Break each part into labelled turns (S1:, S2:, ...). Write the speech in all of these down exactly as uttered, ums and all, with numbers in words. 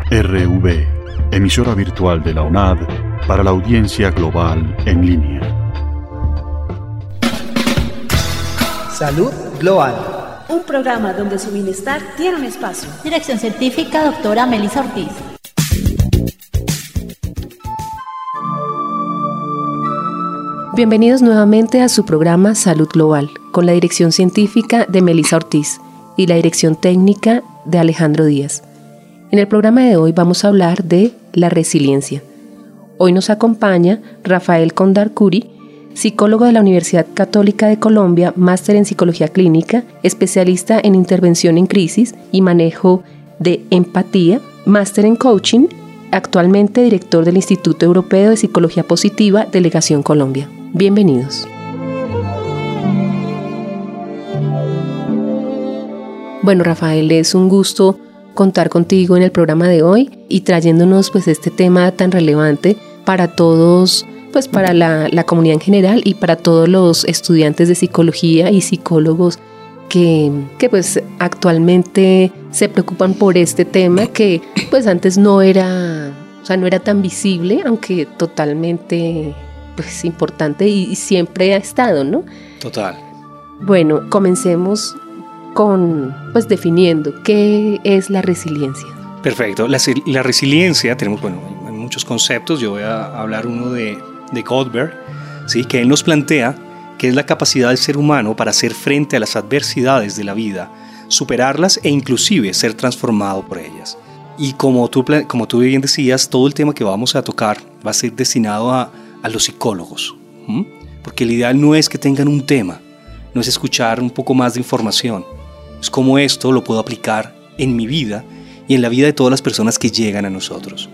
S1: R V, emisora virtual de la U N A D para la audiencia global en línea.
S2: Salud Global.
S3: Un programa donde su bienestar tiene un espacio.
S4: Dirección científica, doctora Melissa Ortiz.
S5: Bienvenidos nuevamente a su programa Salud Global, con la dirección científica de Melissa Ortiz y la dirección técnica de Alejandro Díaz. En el programa de hoy vamos a hablar de la resiliencia. Hoy nos acompaña Rafael Condarcuri, psicólogo de la Universidad Católica de Colombia, máster en Psicología Clínica, especialista en intervención en crisis y manejo de empatía, máster en coaching, actualmente director del Instituto Europeo de Psicología Positiva, Delegación Colombia. Bienvenidos. Bueno, Rafael, es un gusto contar contigo en el programa de hoy y trayéndonos pues este tema tan relevante para todos, pues para la, la comunidad en general y para todos los estudiantes de psicología y psicólogos que, que pues actualmente se preocupan por este tema que pues antes no era, o sea, no era tan visible, aunque totalmente pues importante y, y siempre ha estado, ¿no?
S6: Total. Bueno,
S5: comencemos con pues definiendo qué es la resiliencia.
S6: Perfecto. La, la resiliencia, tenemos bueno, hay muchos conceptos. Yo voy a hablar uno de, de Goldberg, ¿sí? Que él nos plantea que es la capacidad del ser humano para hacer frente a las adversidades de la vida, superarlas e inclusive ser transformado por ellas. Y como tú, como tú bien decías, todo el tema que vamos a tocar va a ser destinado a, a los psicólogos, ¿m? Porque el ideal no es que tengan un tema, no es escuchar un poco más de información, es cómo esto lo puedo aplicar en mi vida y en la vida de todas las personas que llegan a nosotros.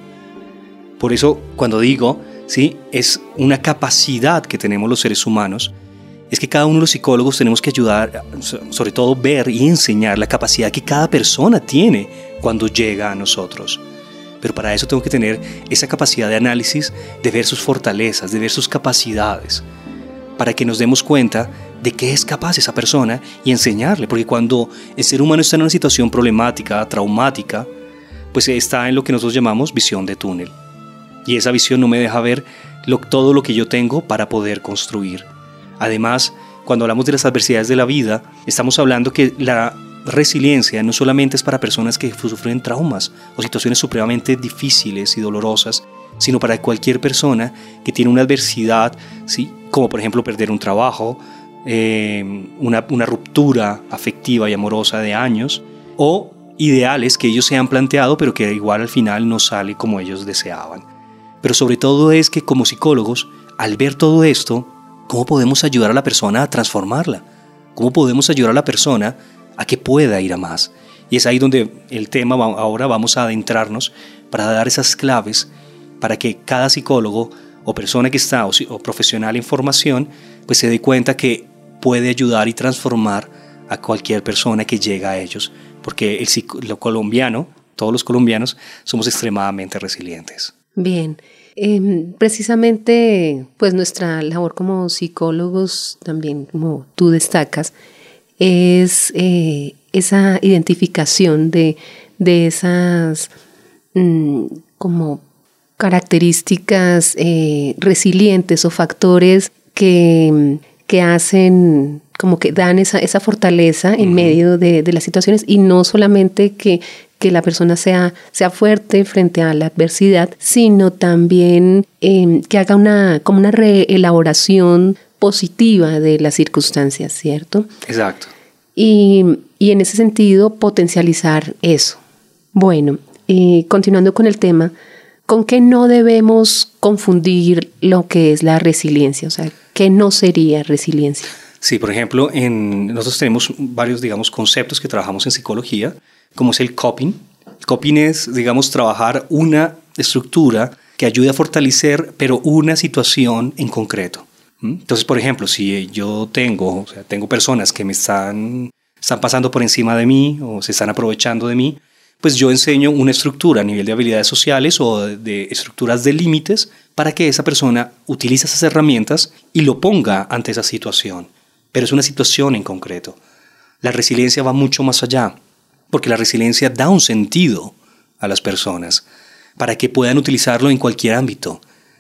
S6: Por eso, cuando digo, ¿sí? Es una capacidad que tenemos los seres humanos, es que cada uno de los psicólogos tenemos que ayudar, sobre todo ver y enseñar la capacidad que cada persona tiene cuando llega a nosotros. Pero para eso tengo que tener esa capacidad de análisis, de ver sus fortalezas, de ver sus capacidades, para que nos demos cuenta de qué es capaz esa persona y enseñarle. Porque cuando el ser humano está en una situación problemática, traumática, pues está en lo que nosotros llamamos visión de túnel. Y esa visión no me deja ver lo, todo lo que yo tengo para poder construir. Además, cuando hablamos de las adversidades de la vida, estamos hablando que la resiliencia no solamente es para personas que sufren traumas o situaciones supremamente difíciles y dolorosas, sino para cualquier persona que tiene una adversidad, ¿sí? Como por ejemplo perder un trabajo, eh, una, una ruptura afectiva y amorosa de años, o ideales que ellos se han planteado pero que igual al final no sale como ellos deseaban. Pero sobre todo es que como psicólogos, al ver todo esto, ¿cómo podemos ayudar a la persona a transformarla? ¿Cómo podemos ayudar a la persona a que pueda ir a más? Y es ahí donde el tema, ahora vamos a adentrarnos para dar esas claves para que cada psicólogo o persona que está o, o profesional en formación pues se dé cuenta que puede ayudar y transformar a cualquier persona que llega a ellos, porque el lo colombiano, todos los colombianos somos extremadamente resilientes.
S5: Bien, eh, precisamente pues nuestra labor como psicólogos, también como tú destacas, es eh, esa identificación de, de esas mmm, como características eh, resilientes o factores que, que hacen, como que dan esa, esa fortaleza en uh-huh. medio de, de las situaciones, y no solamente que, que la persona sea, sea fuerte frente a la adversidad, sino también eh, que haga una, como una reelaboración positiva de las circunstancias, ¿cierto?
S6: Exacto.
S5: Y, y en ese sentido potencializar eso. Bueno, eh, continuando con el tema, ¿con qué no debemos confundir lo que es la resiliencia? O sea, ¿qué no sería resiliencia?
S6: Sí, por ejemplo, en, nosotros tenemos varios, digamos, conceptos que trabajamos en psicología, como es el coping. Coping es, digamos, trabajar una estructura que ayude a fortalecer, pero una situación en concreto. Entonces, por ejemplo, si yo tengo, o sea, tengo personas que me están, están pasando por encima de mí o se están aprovechando de mí, pues yo enseño una estructura a nivel de habilidades sociales o de, de estructuras de límites para que esa persona utilice esas herramientas y lo ponga ante esa situación. Pero es una situación en concreto. La resiliencia va mucho más allá, porque la resiliencia da un sentido a las personas para que puedan utilizarlo en cualquier ámbito.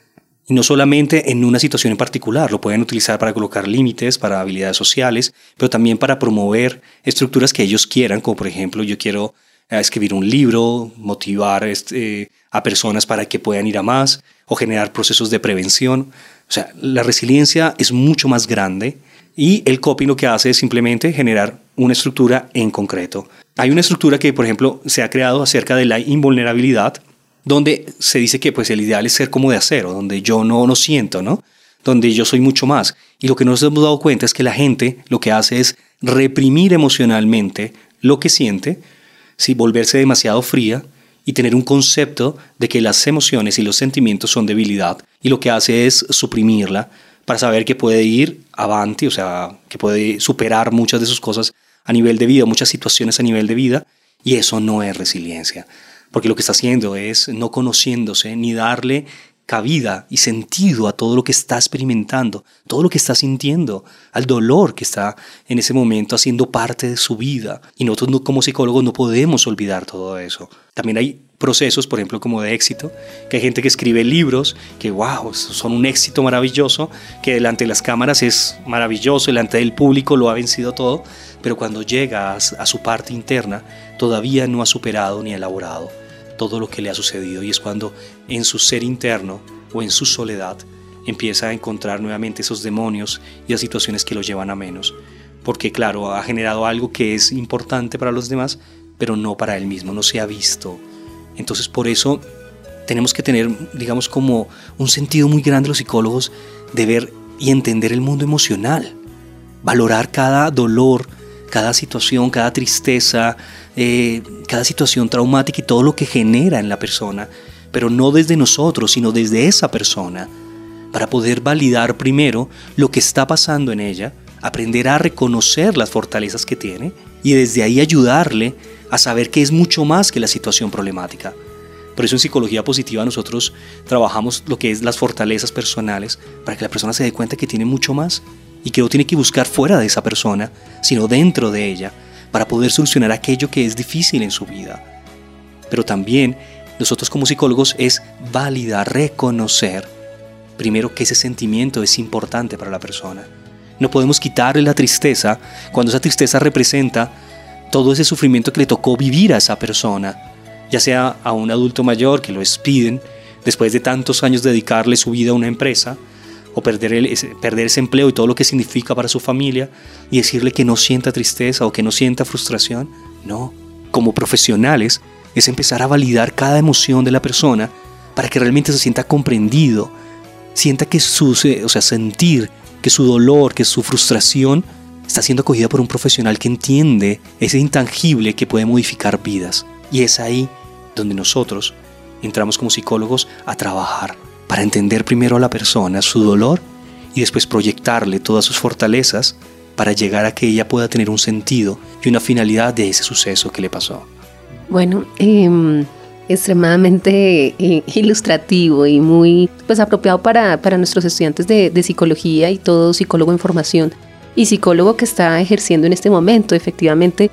S6: Y no solamente en una situación en particular, lo pueden utilizar para colocar límites, para habilidades sociales, pero también para promover estructuras que ellos quieran, como por ejemplo yo quiero eh, escribir un libro, motivar este, a personas para que puedan ir a más o generar procesos de prevención. O sea, la resiliencia es mucho más grande y el coping lo que hace es simplemente generar una estructura en concreto. Hay una estructura que, por ejemplo, se ha creado acerca de la invulnerabilidad, donde se dice que pues, el ideal es ser como de acero, donde yo no, no siento, ¿no? Donde yo soy mucho más. Y lo que nos hemos dado cuenta es que la gente lo que hace es reprimir emocionalmente lo que siente, ¿sí? Volverse demasiado fría y tener un concepto de que las emociones y los sentimientos son debilidad. Y lo que hace es suprimirla para saber que puede ir avante, o sea, que puede superar muchas de sus cosas a nivel de vida, muchas situaciones a nivel de vida. Y eso no es resiliencia. Porque lo que está haciendo es no conociéndose ni darle cabida y sentido a todo lo que está experimentando, todo lo que está sintiendo, al dolor que está en ese momento haciendo parte de su vida. Y nosotros no, como psicólogos no podemos olvidar todo eso. También hay procesos, por ejemplo, como de éxito, que hay gente que escribe libros que, wow, son un éxito maravilloso, que delante de las cámaras es maravilloso, delante del público lo ha vencido todo, pero cuando llega a, a su parte interna, todavía no ha superado ni elaborado todo lo que le ha sucedido, y es cuando en su ser interno o en su soledad empieza a encontrar nuevamente esos demonios y las situaciones que lo llevan a menos, porque claro, ha generado algo que es importante para los demás, pero no para él mismo, no se ha visto. Entonces por eso tenemos que tener, digamos, como un sentido muy grande los psicólogos de ver y entender el mundo emocional, valorar cada dolor, cada situación, cada tristeza, eh, cada situación traumática y todo lo que genera en la persona, pero no desde nosotros, sino desde esa persona, para poder validar primero lo que está pasando en ella, aprender a reconocer las fortalezas que tiene y desde ahí ayudarle a saber que es mucho más que la situación problemática. Por eso en psicología positiva nosotros trabajamos lo que es las fortalezas personales para que la persona se dé cuenta que tiene mucho más y que no tiene que buscar fuera de esa persona, sino dentro de ella, para poder solucionar aquello que es difícil en su vida. Pero también nosotros como psicólogos es validar, reconocer primero que ese sentimiento es importante para la persona. No podemos quitarle la tristeza cuando esa tristeza representa todo ese sufrimiento que le tocó vivir a esa persona, ya sea a un adulto mayor que lo despiden después de tantos años de dedicarle su vida a una empresa, o perder, el, ese, perder ese empleo y todo lo que significa para su familia, y decirle que no sienta tristeza o que no sienta frustración. No, como profesionales es empezar a validar cada emoción de la persona para que realmente se sienta comprendido, sienta que su, o sea, sentir que su dolor, que su frustración está siendo acogida por un profesional que entiende ese intangible que puede modificar vidas. Y es ahí donde nosotros entramos como psicólogos a trabajar, para entender primero a la persona, su dolor, y después proyectarle todas sus fortalezas para llegar a que ella pueda tener un sentido y una finalidad de ese suceso que le pasó.
S5: Bueno, eh, extremadamente eh, ilustrativo y muy pues, apropiado para, para nuestros estudiantes de, de psicología y todo psicólogo en formación y psicólogo que está ejerciendo en este momento. Efectivamente,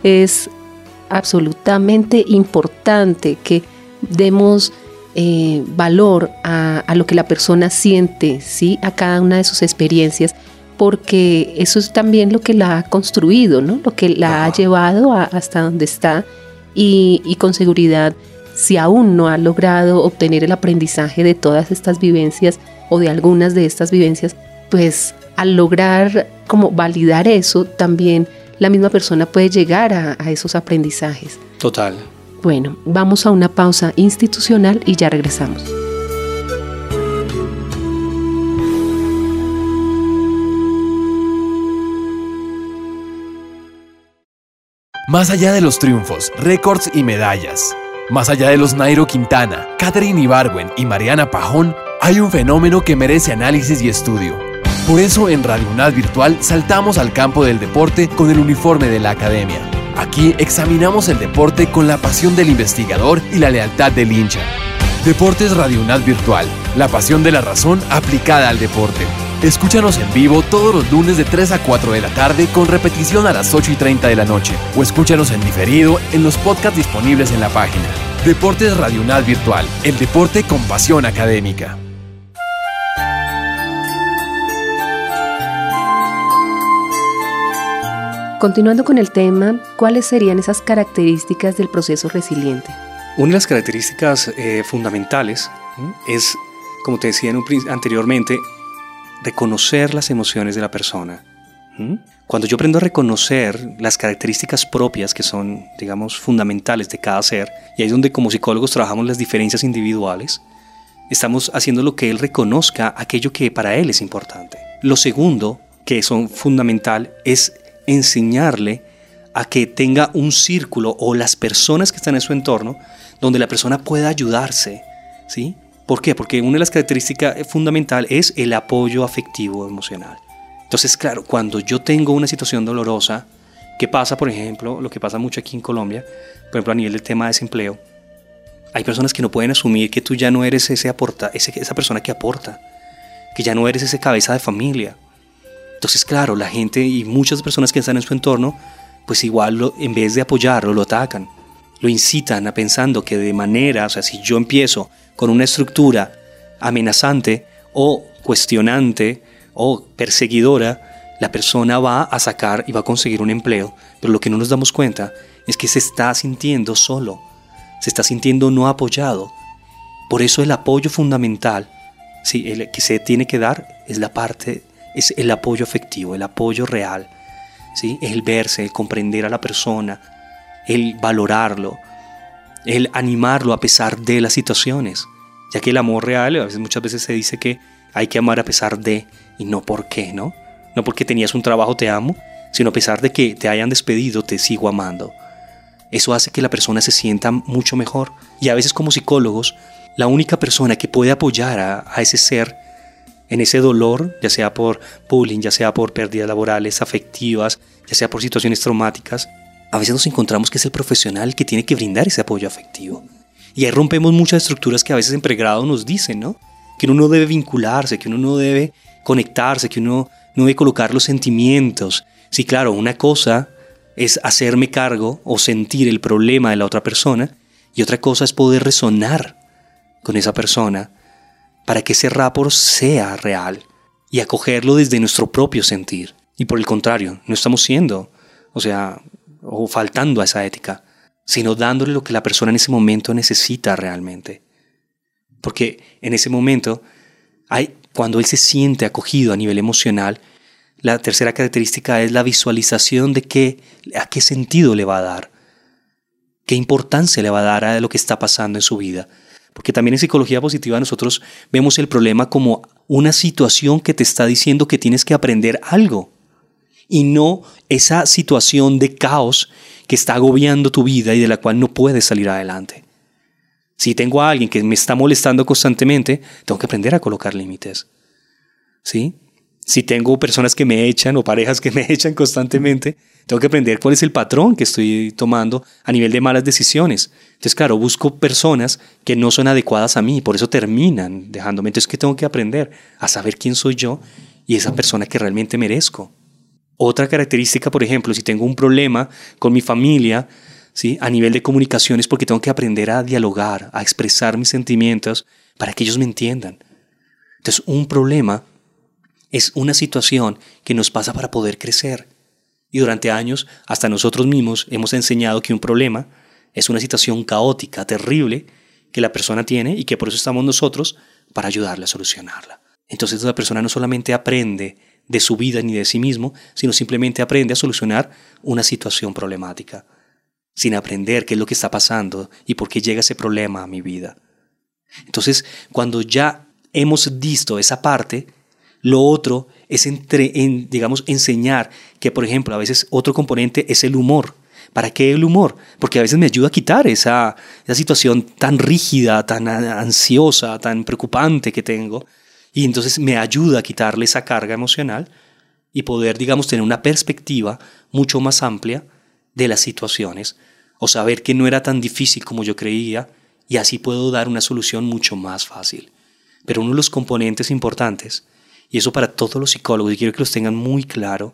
S5: es absolutamente importante que demos Eh, valor a, a lo que la persona siente, ¿sí? A cada una de sus experiencias, porque eso es también lo que la ha construido, ¿no? Lo que la ha llevado a, hasta donde está, y, y con seguridad, si aún no ha logrado obtener el aprendizaje de todas estas vivencias o de algunas de estas vivencias, pues al lograr como validar eso, también la misma persona puede llegar a, a esos aprendizajes.
S6: Total.
S5: Bueno, vamos a una pausa institucional y ya regresamos.
S7: Más allá de los triunfos, récords y medallas, más allá de los Nairo Quintana, Katherine Ibargüen y Mariana Pajón, hay un fenómeno que merece análisis y estudio. Por eso en Radio UNAD Virtual saltamos al campo del deporte con el uniforme de la academia. Aquí examinamos el deporte con la pasión del investigador y la lealtad del hincha. Deportes Radio UNAD Virtual, la pasión de la razón aplicada al deporte. Escúchanos en vivo todos los lunes de tres a cuatro de la tarde con repetición a las ocho y treinta de la noche, o escúchanos en diferido en los podcasts disponibles en la página. Deportes Radio UNAD Virtual, el deporte con pasión académica.
S5: Continuando con el tema, ¿cuáles serían esas características del proceso resiliente?
S6: Una de las características eh, fundamentales ¿eh? es, como te decía en un, anteriormente, reconocer las emociones de la persona. ¿Mm? Cuando yo aprendo a reconocer las características propias que son, digamos, fundamentales de cada ser, y ahí es donde como psicólogos trabajamos las diferencias individuales, estamos haciendo lo que él reconozca aquello que para él es importante. Lo segundo, que es fundamental, es enseñarle a que tenga un círculo o las personas que están en su entorno donde la persona pueda ayudarse, ¿sí? ¿Por qué? Porque una de las características fundamentales es el apoyo afectivo emocional. Entonces, claro, cuando yo tengo una situación dolorosa, ¿qué pasa, por ejemplo, lo que pasa mucho aquí en Colombia, por ejemplo, a nivel del tema de desempleo? Hay personas que no pueden asumir que tú ya no eres ese aporta, ese, esa persona que aporta, que ya no eres ese cabeza de familia. Entonces, claro, la gente y muchas personas que están en su entorno, pues igual lo, en vez de apoyarlo, lo atacan. Lo incitan a pensando que de manera, o sea, si yo empiezo con una estructura amenazante o cuestionante o perseguidora, la persona va a sacar y va a conseguir un empleo. Pero lo que no nos damos cuenta es que se está sintiendo solo, se está sintiendo no apoyado. Por eso el apoyo fundamental, sí, el que se tiene que dar es la parte, es el apoyo afectivo, el apoyo real, ¿sí? El verse, el comprender a la persona, el valorarlo, el animarlo a pesar de las situaciones, ya que el amor real, a veces, muchas veces se dice que hay que amar a pesar de, y no por qué, ¿no? No porque tenías un trabajo te amo, sino a pesar de que te hayan despedido te sigo amando. Eso hace que la persona se sienta mucho mejor, y a veces como psicólogos, la única persona que puede apoyar a, a ese ser en ese dolor, ya sea por bullying, ya sea por pérdidas laborales, afectivas, ya sea por situaciones traumáticas, a veces nos encontramos que es el profesional que tiene que brindar ese apoyo afectivo. Y ahí rompemos muchas estructuras que a veces en pregrado nos dicen, ¿no? Que uno no debe vincularse, que uno no debe conectarse, que uno no debe colocar los sentimientos. Sí, claro, una cosa es hacerme cargo o sentir el problema de la otra persona, y otra cosa es poder resonar con esa persona para que ese rapport sea real y acogerlo desde nuestro propio sentir. Y por el contrario, no estamos siendo, o sea, o faltando a esa ética, sino dándole lo que la persona en ese momento necesita realmente. Porque en ese momento, hay, cuando él se siente acogido a nivel emocional, la tercera característica es la visualización de qué, a qué sentido le va a dar, qué importancia le va a dar a lo que está pasando en su vida. Porque también en psicología positiva nosotros vemos el problema como una situación que te está diciendo que tienes que aprender algo, y no esa situación de caos que está agobiando tu vida y de la cual no puedes salir adelante. Si tengo a alguien que me está molestando constantemente, tengo que aprender a colocar límites, ¿sí? Si tengo personas que me echan o parejas que me echan constantemente, tengo que aprender cuál es el patrón que estoy tomando a nivel de malas decisiones. Entonces, claro, busco personas que no son adecuadas a mí, por eso terminan dejándome. Entonces, ¿qué tengo que aprender? A saber quién soy yo y esa persona que realmente merezco. Otra característica, por ejemplo, si tengo un problema con mi familia, ¿sí? A nivel de comunicación, es porque tengo que aprender a dialogar, a expresar mis sentimientos para que ellos me entiendan. Entonces, un problema es una situación que nos pasa para poder crecer. Y durante años, hasta nosotros mismos hemos enseñado que un problema es una situación caótica, terrible, que la persona tiene y que por eso estamos nosotros para ayudarle a solucionarla. Entonces la persona no solamente aprende de su vida ni de sí mismo, sino simplemente aprende a solucionar una situación problemática, sin aprender qué es lo que está pasando y por qué llega ese problema a mi vida. Entonces, cuando ya hemos visto esa parte, lo otro es, entre, en, digamos, enseñar que, por ejemplo, a veces otro componente es el humor. ¿Para qué el humor? Porque a veces me ayuda a quitar esa, esa situación tan rígida, tan ansiosa, tan preocupante que tengo. Y entonces me ayuda a quitarle esa carga emocional y poder, digamos, tener una perspectiva mucho más amplia de las situaciones, o saber que no era tan difícil como yo creía, y así puedo dar una solución mucho más fácil. Pero uno de los componentes importantes, y eso para todos los psicólogos, y quiero que los tengan muy claro,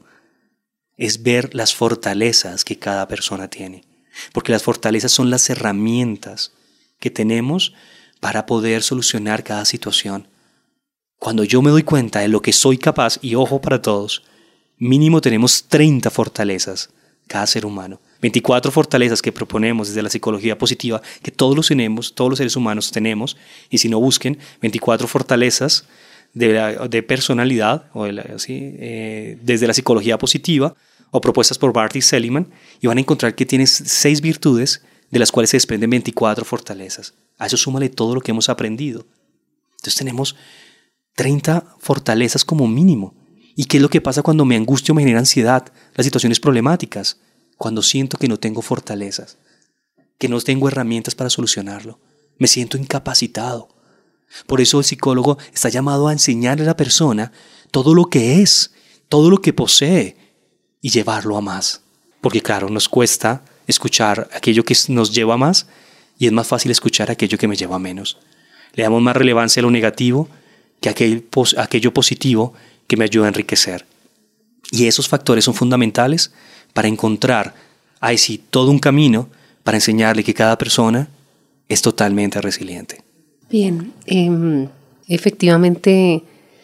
S6: es ver las fortalezas que cada persona tiene. Porque las fortalezas son las herramientas que tenemos para poder solucionar cada situación. Cuando yo me doy cuenta de lo que soy capaz, y ojo para todos, mínimo tenemos treinta fortalezas cada ser humano. veinticuatro fortalezas que proponemos desde la psicología positiva, que todos los tenemos, todos los seres humanos tenemos, y si no busquen, veinticuatro fortalezas de, la, de personalidad, o de la, ¿sí? eh, desde la psicología positiva, o propuestas por Barty Seligman, y van a encontrar que tienes seis virtudes de las cuales se desprenden veinticuatro fortalezas. A eso súmale todo lo que hemos aprendido. Entonces tenemos treinta fortalezas como mínimo. ¿Y qué es lo que pasa cuando me angustio o me genera ansiedad? Las situaciones problemáticas. Cuando siento que no tengo fortalezas, que no tengo herramientas para solucionarlo. Me siento incapacitado. Por eso el psicólogo está llamado a enseñarle a la persona todo lo que es, todo lo que posee y llevarlo a más. Porque claro, nos cuesta escuchar aquello que nos lleva a más y es más fácil escuchar aquello que me lleva a menos. Le damos más relevancia a lo negativo que a aquel, a aquello positivo que me ayuda a enriquecer. Y esos factores son fundamentales para encontrar, ahí sí, todo un camino para enseñarle que cada persona es totalmente resiliente.
S5: Bien, eh, efectivamente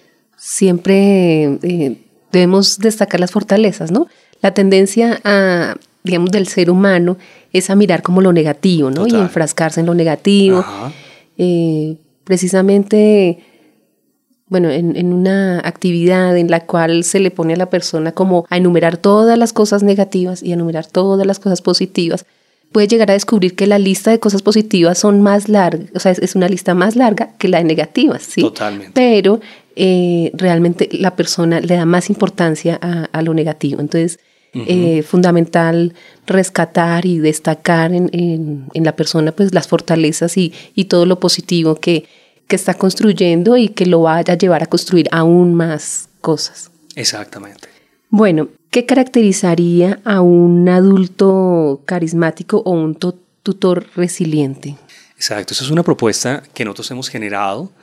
S5: siempre eh, debemos destacar las fortalezas, ¿no? La tendencia a, digamos, del ser humano es a mirar como lo negativo, ¿no? Total. Y enfrascarse en lo negativo. Eh, precisamente, bueno, en, en una actividad en la cual se le pone a la persona como a enumerar todas las cosas negativas y a enumerar todas las cosas positivas, puede llegar a descubrir que la lista de cosas positivas son más largas, o sea, es, es una lista más larga que la de negativas, ¿sí?
S6: Totalmente.
S5: Pero eh, realmente la persona le da más importancia a, a lo negativo. Entonces, uh-huh. eh, fundamental rescatar y destacar en, en, en la persona pues las fortalezas y, y todo lo positivo que, que está construyendo y que lo vaya a llevar a construir aún más cosas.
S6: Exactamente.
S5: Bueno, ¿qué caracterizaría a un adulto carismático o un to- tutor resiliente?
S6: Exacto, esa es una propuesta que nosotros hemos generado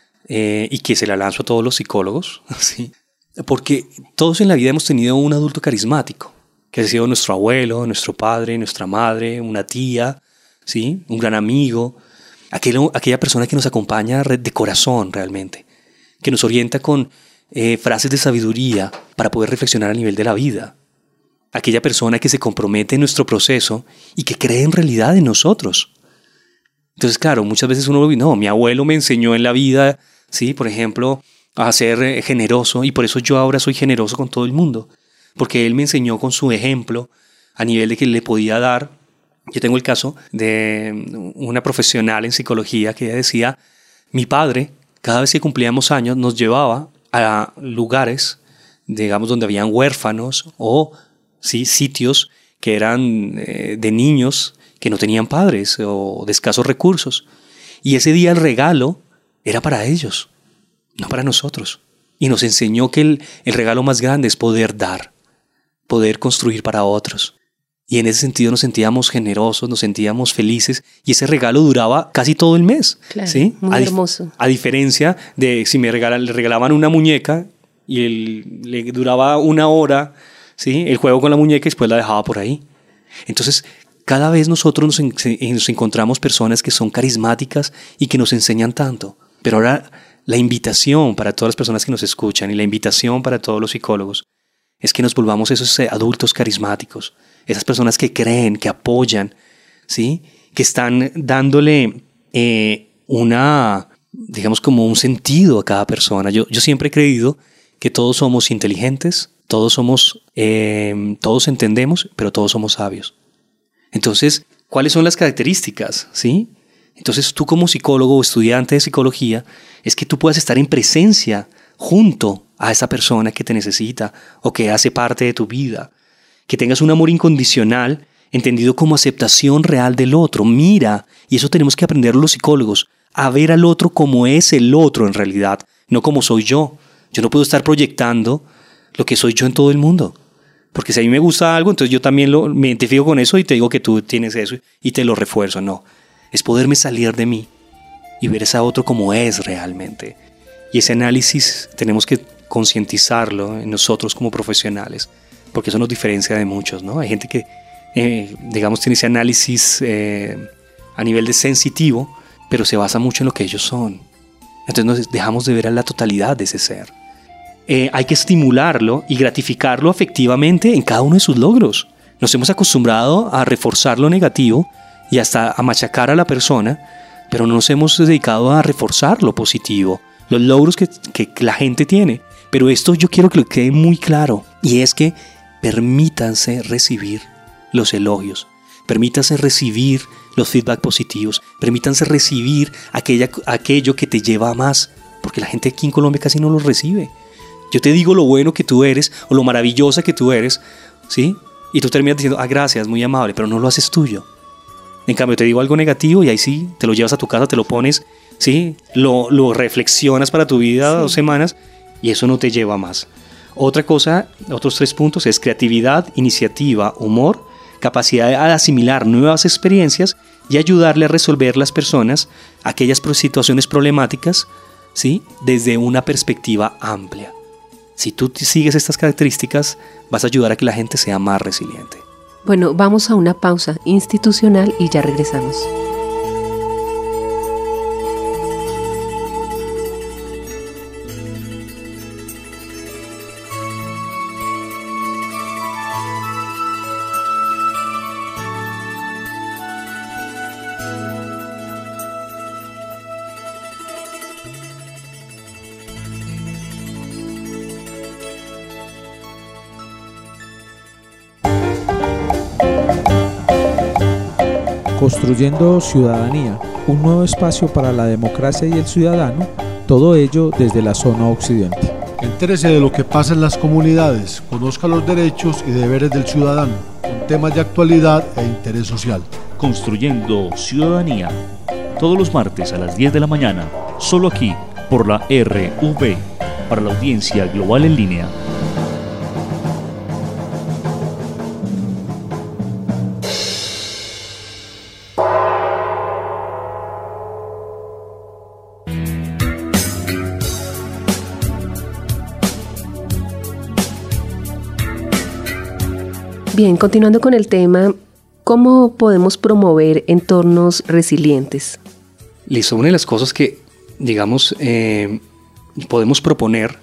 S6: eh, y que se la lanzo a todos los psicólogos, ¿sí? Porque todos en la vida hemos tenido un adulto carismático, que ha sido nuestro abuelo, nuestro padre, nuestra madre, una tía, ¿sí? Un gran amigo, aquel, aquella persona que nos acompaña de corazón realmente, que nos orienta con Eh, frases de sabiduría para poder reflexionar a nivel de la vida. Aquella persona que se compromete en nuestro proceso y que cree en realidad en nosotros. Entonces, claro, muchas veces uno lo ve, no, mi abuelo me enseñó en la vida, ¿sí? Por ejemplo, a ser eh, generoso y por eso yo ahora soy generoso con todo el mundo. Porque él me enseñó con su ejemplo a nivel de que le podía dar. Yo tengo el caso de una profesional en psicología que ella decía, mi padre, cada vez que cumplíamos años, nos llevaba a lugares, digamos, donde habían huérfanos o sí, sitios que eran eh, de niños que no tenían padres o de escasos recursos. Y ese día el regalo era para ellos, no para nosotros. Y nos enseñó que el, el regalo más grande es poder dar, poder construir para otros. Y en ese sentido nos sentíamos generosos, nos sentíamos felices y ese regalo duraba casi todo el mes.
S5: Claro,
S6: ¿sí?
S5: muy
S6: a
S5: hermoso.
S6: Dif- a diferencia de si me regalan, le regalaban una muñeca y el, le duraba una hora, ¿sí? El juego con la muñeca y después la dejaba por ahí. Entonces, cada vez nosotros nos, en, nos encontramos personas que son carismáticas y que nos enseñan tanto. Pero ahora la invitación para todas las personas que nos escuchan y la invitación para todos los psicólogos es que nos volvamos esos adultos carismáticos. Esas personas que creen, que apoyan, ¿sí? Que están dándole eh, una, digamos, como un sentido a cada persona. Yo, yo siempre he creído que todos somos inteligentes, todos somos, eh, todos entendemos, pero todos somos sabios. Entonces, ¿cuáles son las características? ¿Sí? Entonces, tú como psicólogo o estudiante de psicología, es que tú puedas estar en presencia junto a esa persona que te necesita o que hace parte de tu vida. Que tengas un amor incondicional, entendido como aceptación real del otro. Mira, y eso tenemos que aprender los psicólogos, a ver al otro como es el otro en realidad, no como soy yo. Yo no puedo estar proyectando lo que soy yo en todo el mundo. Porque si a mí me gusta algo, entonces yo también lo, me identifico con eso y te digo que tú tienes eso y te lo refuerzo. No, es poderme salir de mí y ver a ese otro como es realmente. Y ese análisis tenemos que concientizarlo en nosotros como profesionales. Porque eso nos diferencia de muchos, ¿no? Hay gente que, eh, digamos, tiene ese análisis eh, a nivel de sensitivo, pero se basa mucho en lo que ellos son. Entonces nos dejamos de ver a la totalidad de ese ser. Eh, hay que estimularlo y gratificarlo afectivamente en cada uno de sus logros. Nos hemos acostumbrado a reforzar lo negativo y hasta a machacar a la persona, pero no nos hemos dedicado a reforzar lo positivo, los logros que, que la gente tiene. Pero esto yo quiero que lo quede muy claro, y es que permítanse recibir los elogios, permítanse recibir los feedback positivos, permítanse recibir aquella, aquello que te lleva a más, porque la gente aquí en Colombia casi no lo recibe. Yo te digo lo bueno que tú eres o lo maravillosa que tú eres, ¿sí? Y tú terminas diciendo, ah, gracias, muy amable, pero no lo haces tuyo. En cambio, te digo algo negativo y ahí sí, te lo llevas a tu casa, te lo pones, ¿sí? Lo, lo reflexionas para tu vida sí. dos semanas y eso no te lleva más. Otra cosa, otros tres puntos es creatividad, iniciativa, humor, capacidad de asimilar nuevas experiencias y ayudarle a resolver las personas aquellas situaciones problemáticas, ¿sí? Desde una perspectiva amplia. Si tú sigues estas características, vas a ayudar a que la gente sea más resiliente.
S5: Bueno, vamos a una pausa institucional y ya regresamos.
S2: Construyendo Ciudadanía, un nuevo espacio para la democracia y el ciudadano, todo ello desde la zona occidente.
S8: Entérese de lo que pasa en las comunidades, conozca los derechos y deberes del ciudadano, con temas de actualidad e interés social.
S9: Construyendo Ciudadanía, todos los martes a las diez de la mañana, solo aquí, por la R V, para la audiencia global en línea.
S5: Bien, continuando con el tema, ¿cómo podemos promover entornos resilientes?
S6: Listo, una de las cosas que, digamos, eh, podemos proponer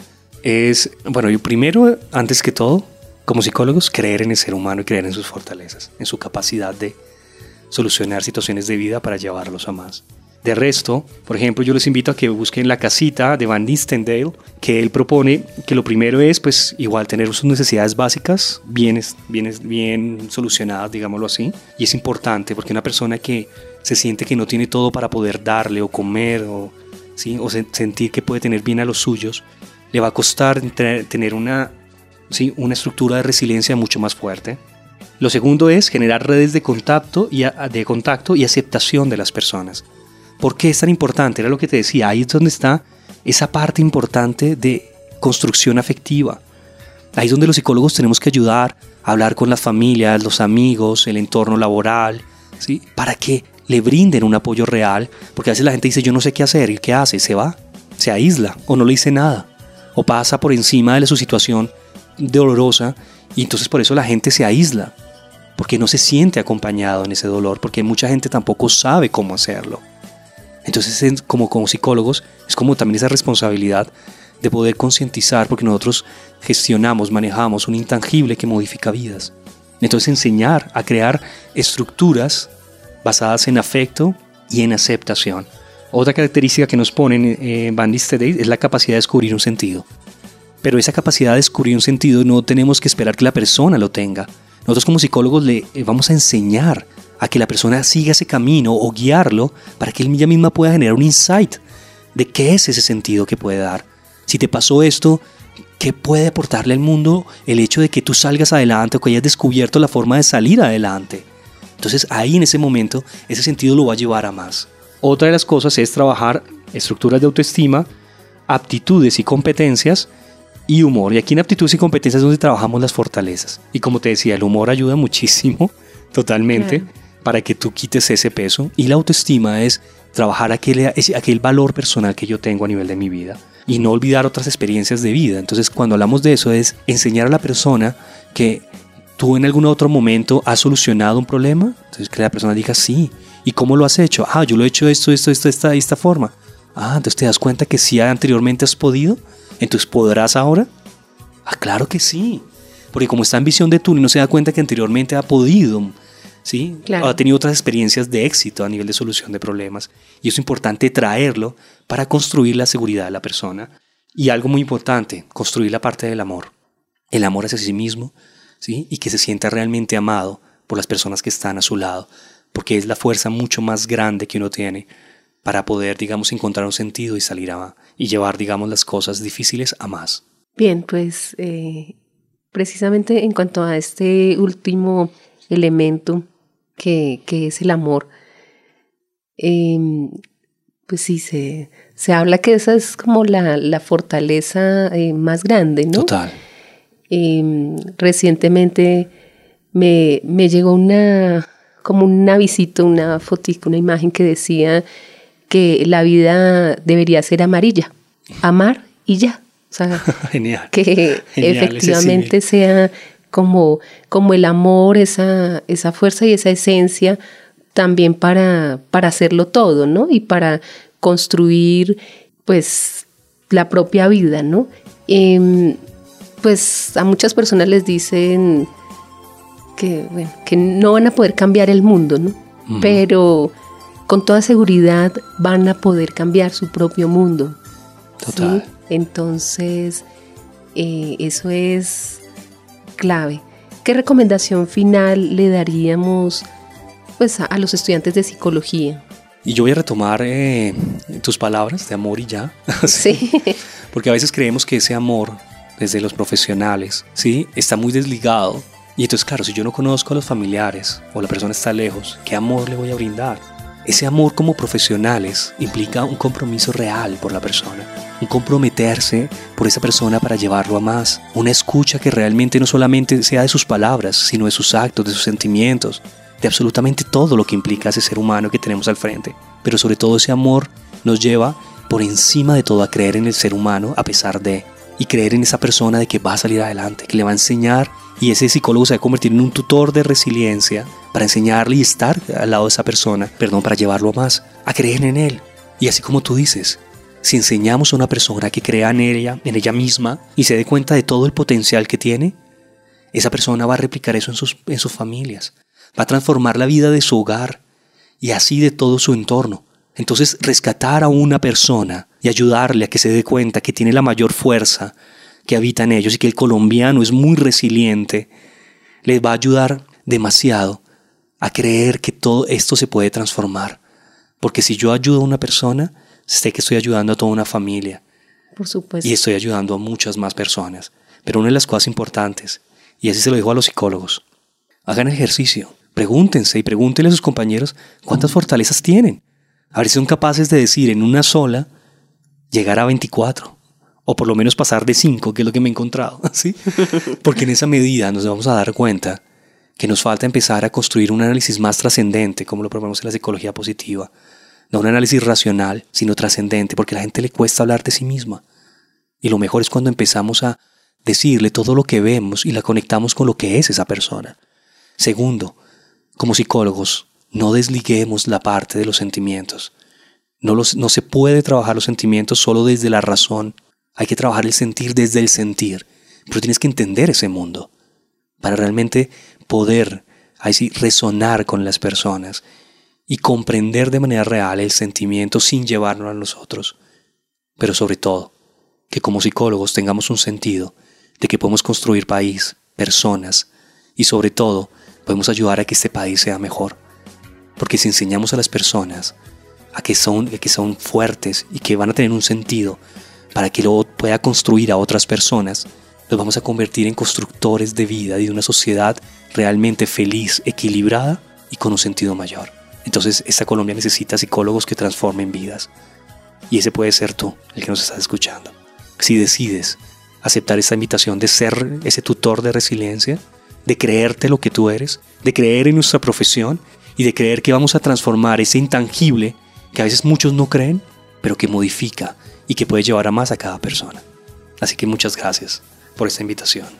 S6: es, bueno, yo primero, antes que todo, como psicólogos, creer en el ser humano y creer en sus fortalezas, en su capacidad de solucionar situaciones de vida para llevarlos a más. De resto, por ejemplo, yo les invito a que busquen la casita de Van Nistendale, que él propone que lo primero es, pues, igual tener sus necesidades básicas bien, bien, bien solucionadas, digámoslo así. Y es importante porque una persona que se siente que no tiene todo para poder darle o comer o, ¿sí? o se, sentir que puede tener bien a los suyos, le va a costar tener una, ¿sí? una estructura de resiliencia mucho más fuerte. Lo segundo es generar redes de contacto y, de contacto y aceptación de las personas. ¿Por qué es tan importante? Era lo que te decía, ahí es donde está esa parte importante de construcción afectiva. Ahí es donde los psicólogos tenemos que ayudar a hablar con las familias, los amigos, el entorno laboral, ¿sí? Para que le brinden un apoyo real, porque a veces la gente dice, yo no sé qué hacer, ¿y qué hace? Se va, se aísla, o no le dice nada, o pasa por encima de su situación dolorosa, y entonces por eso la gente se aísla, porque no se siente acompañado en ese dolor, porque mucha gente tampoco sabe cómo hacerlo. Entonces, como, como psicólogos, es como también esa responsabilidad de poder concientizar, porque nosotros gestionamos, manejamos un intangible que modifica vidas. Entonces, enseñar a crear estructuras basadas en afecto y en aceptación. Otra característica que nos ponen en Van Nistendale es la capacidad de descubrir un sentido. Pero esa capacidad de descubrir un sentido no tenemos que esperar que la persona lo tenga. Nosotros como psicólogos le vamos a enseñar a que la persona siga ese camino o guiarlo para que ella misma pueda generar un insight de qué es ese sentido que puede dar. Si te pasó esto, ¿qué puede aportarle al mundo el hecho de que tú salgas adelante o que hayas descubierto la forma de salir adelante? Entonces ahí en ese momento ese sentido lo va a llevar a más. Otra de las cosas es trabajar estructuras de autoestima, aptitudes y competencias y humor. Y aquí en aptitudes y competencias es donde trabajamos las fortalezas. Y como te decía, el humor ayuda muchísimo, totalmente. Claro. Para que tú quites ese peso. Y la autoestima es trabajar aquel, aquel valor personal que yo tengo a nivel de mi vida y no olvidar otras experiencias de vida. Entonces cuando hablamos de eso es enseñar a la persona que ¿Tú en algún otro momento has solucionado un problema? Entonces que la persona diga sí. ¿Y cómo lo has hecho? Ah, yo lo he hecho esto, esto, esto, esta, esta forma. Ah, entonces te das cuenta que sí anteriormente has podido. Entonces ¿podrás ahora? Ah, claro que sí. Porque como está en visión de túnel, no se da cuenta que anteriormente ha podido, ¿sí? Claro. Ha tenido otras experiencias de éxito a nivel de solución de problemas. Y es importante traerlo para construir la seguridad de la persona. Y algo muy importante, construir la parte del amor. El amor hacia sí mismo, ¿sí? Y que se sienta realmente amado por las personas que están a su lado. Porque es la fuerza mucho más grande que uno tiene para poder, digamos, encontrar un sentido y salir a y llevar, digamos, las cosas difíciles a más.
S5: Bien, pues eh, precisamente en cuanto a este último elemento que, que es el amor, eh, pues sí, se, se habla que esa es como la, la fortaleza eh, más grande, ¿no?
S6: Total.
S5: Eh, recientemente me, me llegó una, como un avisito, una fotico, una imagen que decía que la vida debería ser amarilla, amar y ya. O sea,
S6: Genial.
S5: que
S6: Genial,
S5: efectivamente sea como, como el amor, esa, esa fuerza y esa esencia también para, para hacerlo todo, ¿no? Y para construir, pues, la propia vida, ¿no? Eh, pues a muchas personas les dicen que, bueno, que no van a poder cambiar el mundo, ¿no? Uh-huh. Pero con toda seguridad van a poder cambiar su propio mundo.
S6: Total.
S5: ¿Sí? Entonces, eh, eso es clave. ¿Qué recomendación final le daríamos pues, a, a los estudiantes de psicología?
S6: Y yo voy a retomar eh, tus palabras de amor y ya.
S5: Sí.
S6: Porque a veces creemos que ese amor, desde los profesionales, ¿sí? Está muy desligado. Y entonces, claro, si yo no conozco a los familiares o la persona está lejos, ¿qué amor le voy a brindar? Ese amor como profesionales implica un compromiso real por la persona, un comprometerse por esa persona para llevarlo a más, una escucha que realmente no solamente sea de sus palabras, sino de sus actos, de sus sentimientos, de absolutamente todo lo que implica ese ser humano que tenemos al frente. Pero sobre todo ese amor nos lleva por encima de todo a creer en el ser humano a pesar de, y creer en esa persona de que va a salir adelante, que le va a enseñar, y ese psicólogo se va a convertir en un tutor de resiliencia para enseñarle y estar al lado de esa persona, perdón, para llevarlo a más, a creer en él. Y así como tú dices, si enseñamos a una persona que crea en ella, en ella misma, y se dé cuenta de todo el potencial que tiene, esa persona va a replicar eso en sus, en sus familias, va a transformar la vida de su hogar y así de todo su entorno. Entonces, rescatar a una persona y ayudarle a que se dé cuenta que tiene la mayor fuerza que habita en ellos y que el colombiano es muy resiliente, les va a ayudar demasiado a creer que todo esto se puede transformar. Porque si yo ayudo a una persona, sé que estoy ayudando a toda una familia.
S5: Por supuesto.
S6: Y estoy ayudando a muchas más personas. Pero una de las cosas importantes, y así se lo digo a los psicólogos, hagan ejercicio, pregúntense y pregúntenle a sus compañeros cuántas fortalezas tienen. A ver si son capaces de decir en una sola, llegar a veinticuatro. O por lo menos pasar de cinco, que es lo que me he encontrado, ¿sí? Porque en esa medida nos vamos a dar cuenta que nos falta empezar a construir un análisis más trascendente, como lo proponemos en la psicología positiva. No un análisis racional, sino trascendente, porque a la gente le cuesta hablar de sí misma. Y lo mejor es cuando empezamos a decirle todo lo que vemos y la conectamos con lo que es esa persona. Segundo, como psicólogos, no desliguemos la parte de los sentimientos. No, los, no se puede trabajar los sentimientos solo desde la razón. Hay que trabajar el sentir desde el sentir, pero tienes que entender ese mundo para realmente poder así, resonar con las personas y comprender de manera real el sentimiento sin llevarlo a nosotros. Pero sobre todo, que como psicólogos tengamos un sentido de que podemos construir país, personas y sobre todo podemos ayudar a que este país sea mejor. Porque si enseñamos a las personas a que son, a que son fuertes y que van a tener un sentido, para que luego pueda construir a otras personas, los vamos a convertir en constructores de vida y de una sociedad realmente feliz, equilibrada y con un sentido mayor. Entonces, esta Colombia necesita psicólogos que transformen vidas. Y ese puede ser tú, el que nos estás escuchando. Si decides aceptar esta invitación de ser ese tutor de resiliencia, de creerte lo que tú eres, de creer en nuestra profesión y de creer que vamos a transformar ese intangible que a veces muchos no creen, pero que modifica y que puede llevar a más a cada persona. Así que muchas gracias por esta invitación.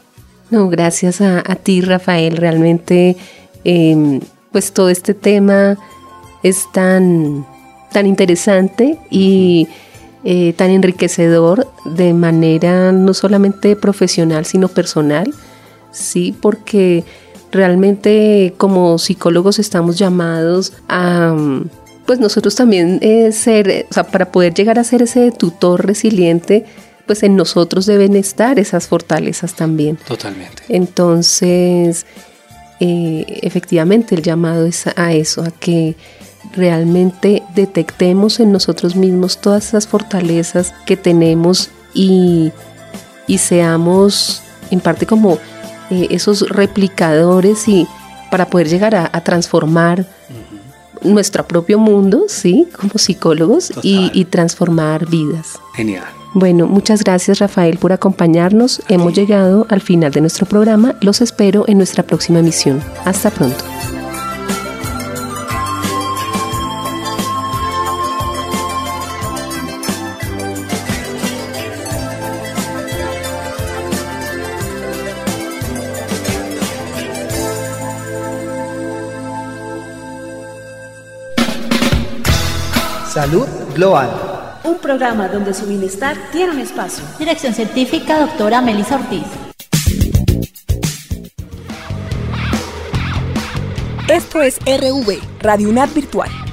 S5: No, gracias a, a ti, Rafael. Realmente, eh, pues todo este tema es tan, tan interesante y eh, tan enriquecedor de manera no solamente profesional, sino personal, sí, porque realmente como psicólogos estamos llamados a, pues nosotros también eh, ser, o sea, para poder llegar a ser ese tutor resiliente, pues en nosotros deben estar esas fortalezas también.
S6: Totalmente.
S5: Entonces, eh, efectivamente el llamado es a eso, a que realmente detectemos en nosotros mismos todas esas fortalezas que tenemos y, y seamos en parte como eh, esos replicadores y para poder llegar a, a transformar uh-huh. nuestro propio mundo, ¿sí? Como psicólogos y, y transformar vidas.
S6: Genial.
S5: Bueno, muchas gracias, Rafael, por acompañarnos.
S6: Aquí.
S5: Hemos llegado al final de nuestro programa. Los espero en nuestra próxima emisión. Hasta pronto.
S10: Salud Global.
S3: Un programa donde su bienestar tiene un espacio.
S4: Dirección científica, doctora Melissa Ortiz.
S11: Esto es R V, Radio UNAD Virtual.